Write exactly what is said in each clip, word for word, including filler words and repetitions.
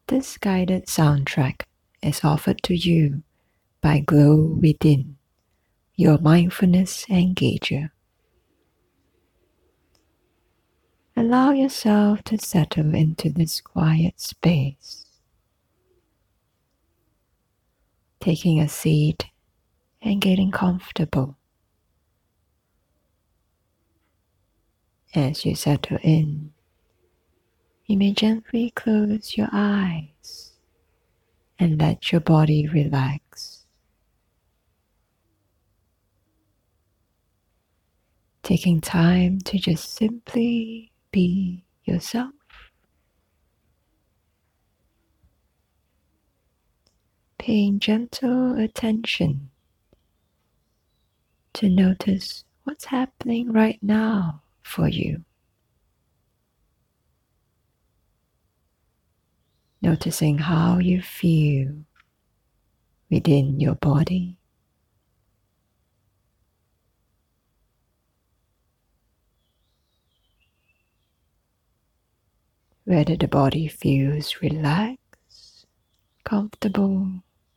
This guided soundtrack is offered to you by Glow Within, your mindfulness engager. Allow yourself to settle into this quiet space, taking a seat and getting comfortable. As you settle in, you may gently close your eyes and let your body relax. Taking time to just simply be yourself. Paying gentle attention to notice what's happening right now for you. Noticing how you feel within your body. Whether the body feels relaxed, comfortable,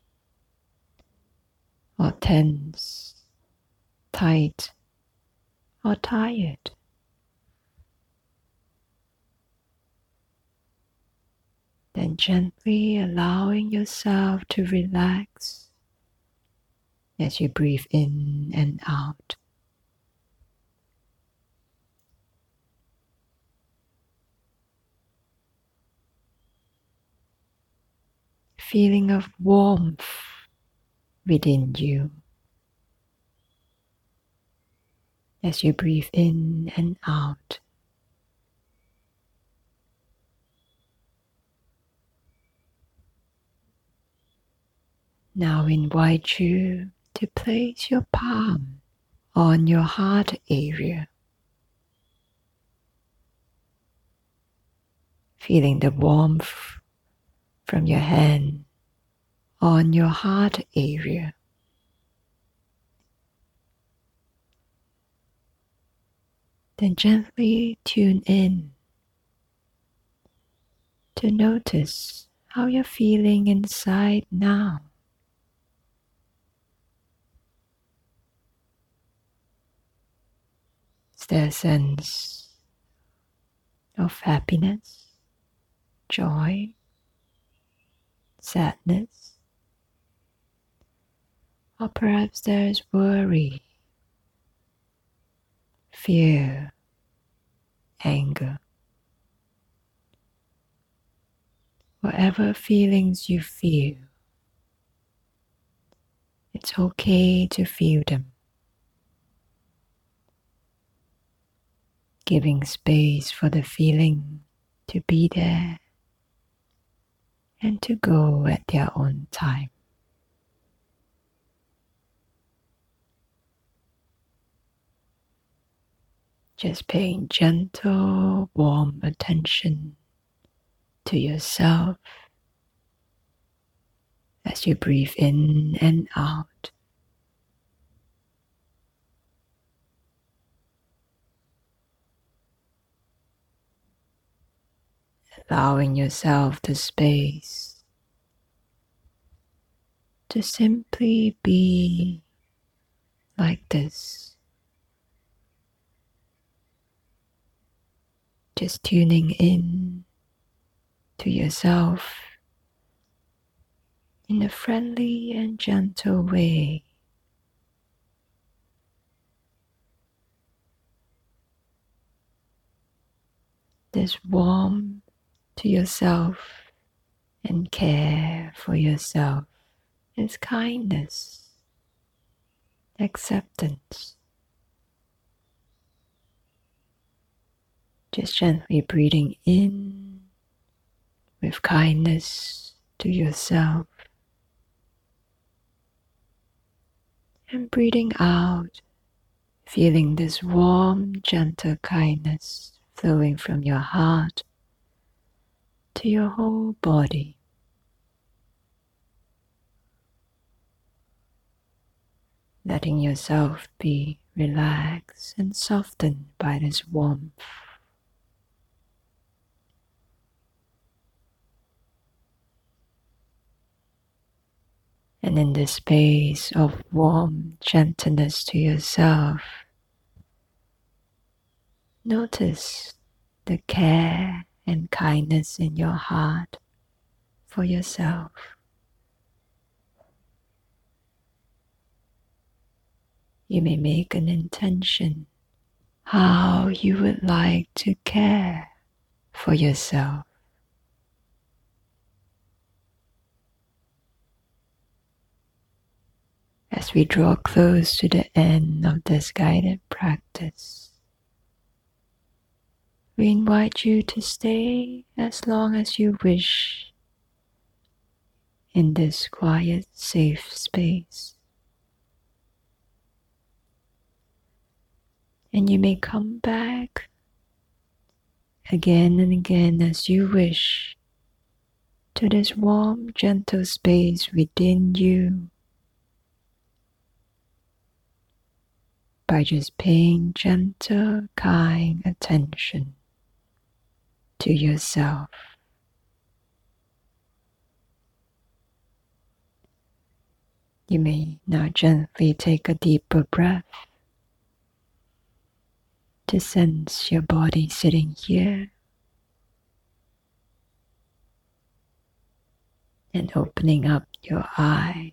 or tense, tight, or tired. Then gently allowing yourself to relax as you breathe in and out. Feeling of warmth within you as you breathe in and out. Now invite you to place your palm on your heart area, feeling the warmth from your hand on your heart area. Then gently tune in to notice how you're feeling inside now. Is there a sense of happiness, joy, sadness? Or perhaps there's worry, fear, anger. Whatever feelings you feel, it's okay to feel them. Giving space for the feeling to be there and to go at their own time. Just paying gentle, warm attention to yourself as you breathe in and out. Allowing yourself the space to simply be like this. Just tuning in to yourself in a friendly and gentle way. This warmth to yourself and care for yourself is kindness, acceptance. Just gently breathing in with kindness to yourself and breathing out, feeling this warm, gentle kindness flowing from your heart to your whole body. Letting yourself be relaxed and softened by this warmth. And in this space of warm gentleness to yourself, notice the care and kindness in your heart for yourself. You may make an intention how you would like to care for yourself. As we draw close to the end of this guided practice, we invite you to stay as long as you wish in this quiet, safe space. And you may come back again and again as you wish to this warm, gentle space within you by just paying gentle, kind attention to yourself. You may now gently take a deeper breath to sense your body sitting here and opening up your eyes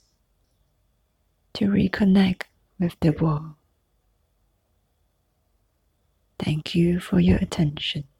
to reconnect with the world. Thank you for your attention.